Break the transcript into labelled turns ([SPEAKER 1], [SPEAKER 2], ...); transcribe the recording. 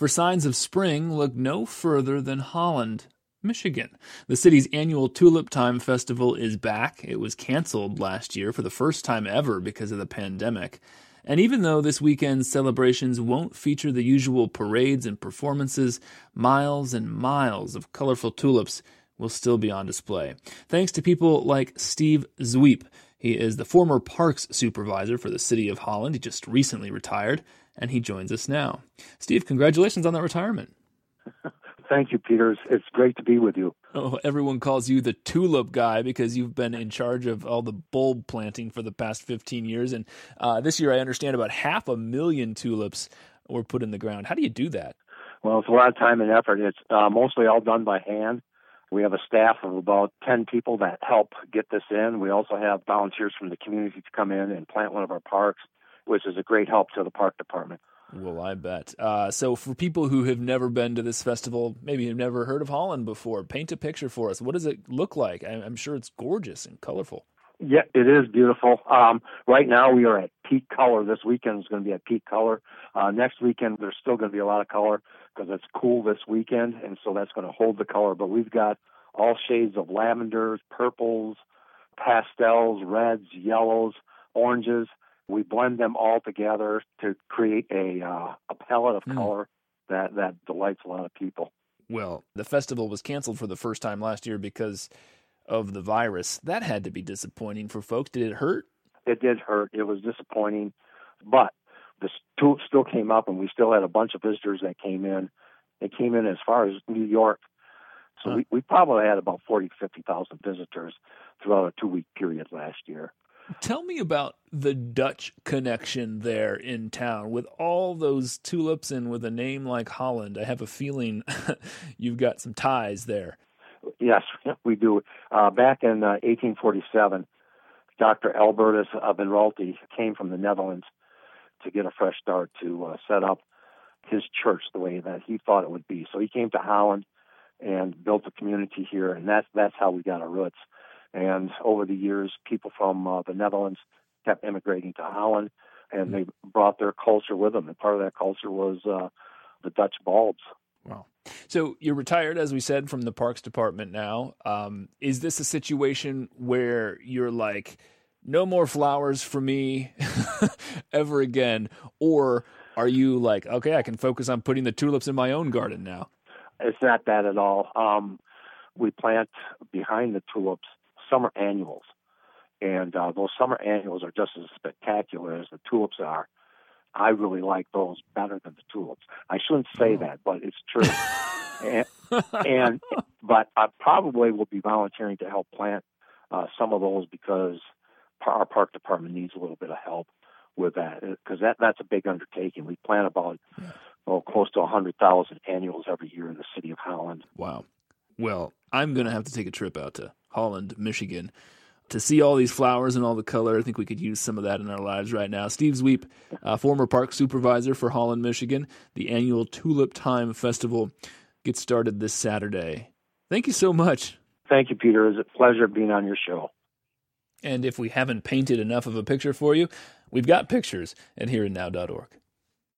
[SPEAKER 1] for signs of spring, look no further than Holland, Michigan. The city's annual Tulip Time Festival is back. It was canceled last year for the first time ever because of the pandemic. And even though this weekend's celebrations won't feature the usual parades and performances, miles and miles of colorful tulips will still be on display. Thanks to people like Steve Zwiep. He is the former parks supervisor for the city of Holland. He just recently retired, and he joins us now. Steve, congratulations on that retirement.
[SPEAKER 2] Thank you, Peter. It's great to be with you.
[SPEAKER 1] Oh, everyone calls you the tulip guy because you've been in charge of all the bulb planting for the past 15 years. And this year, I understand about 500,000 tulips were put in the ground. How do you do that?
[SPEAKER 2] Well, it's a lot of time and effort. It's mostly all done by hand. We have a staff of about 10 people that help get this in. We also have volunteers from the community to come in and plant one of our parks, which is a great help to the park department.
[SPEAKER 1] Well, I bet. So for people who have never been to this festival, maybe have never heard of Holland before, paint a picture for us. What does it look like? I'm sure it's gorgeous and colorful.
[SPEAKER 2] Yeah, it is beautiful. Right now we are at peak color. This weekend is going to be at peak color. Next weekend there's still going to be a lot of color because it's cool this weekend, and so that's going to hold the color. But we've got all shades of lavenders, purples, pastels, reds, yellows, oranges. We blend them all together to create a palette of color that delights a lot of people.
[SPEAKER 1] Well, the festival was canceled for the first time last year because of the virus. That had to be disappointing for folks. Did it hurt?
[SPEAKER 2] It did hurt. It was disappointing, but the tulips still came up, and we still had a bunch of visitors that came in. They came in as far as New York. So we probably had about 40,000 to 50,000 visitors throughout a 2-week period last year.
[SPEAKER 1] Tell me about the Dutch connection there in town. With all those tulips and with a name like Holland, I have a feeling you've got some ties there.
[SPEAKER 2] Yes, we do. Back in 1847, Dr. Albertus van Raalte came from the Netherlands to get a fresh start to set up his church the way that he thought it would be. So he came to Holland and built a community here, and that's how we got our roots. And over the years, people from the Netherlands kept immigrating to Holland, and they brought their culture with them. And part of that culture was the Dutch bulbs.
[SPEAKER 1] Wow. So you're retired, as we said, from the Parks Department now. Is this a situation where you're like, no more flowers for me ever again? Or are you like, okay, I can focus on putting the tulips in my own garden now?
[SPEAKER 2] It's not that at all. We plant behind the tulips summer annuals, and those summer annuals are just as spectacular as the tulips are. I really like those better than the tulips. I shouldn't say that, but it's true. But I probably will be volunteering to help plant some of those because our park department needs a little bit of help with that, because that's a big undertaking. We plant about close to 100,000 annuals every year in the city of Holland.
[SPEAKER 1] Wow. Well, I'm going to have to take a trip out to Holland, Michigan, to see all these flowers and all the color. I think we could use some of that in our lives right now. Steve Zwiep, former park supervisor for Holland, Michigan. The annual Tulip Time Festival gets started this Saturday. Thank you so much.
[SPEAKER 2] Thank you, Peter. It's a pleasure being on your show.
[SPEAKER 1] And if we haven't painted enough of a picture for you, we've got pictures at HereAndNow.org.